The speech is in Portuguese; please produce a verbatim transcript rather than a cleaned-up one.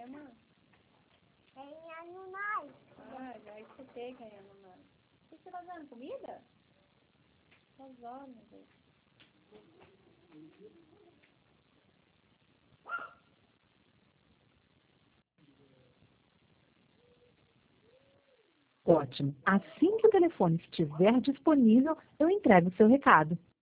Yaman? Tem animais. Ah, já escutei que é Yaman. O que você tá dando? Comida? Duas horas, meu Deus. Ótimo. Assim que o telefone estiver disponível, eu entrego o seu recado.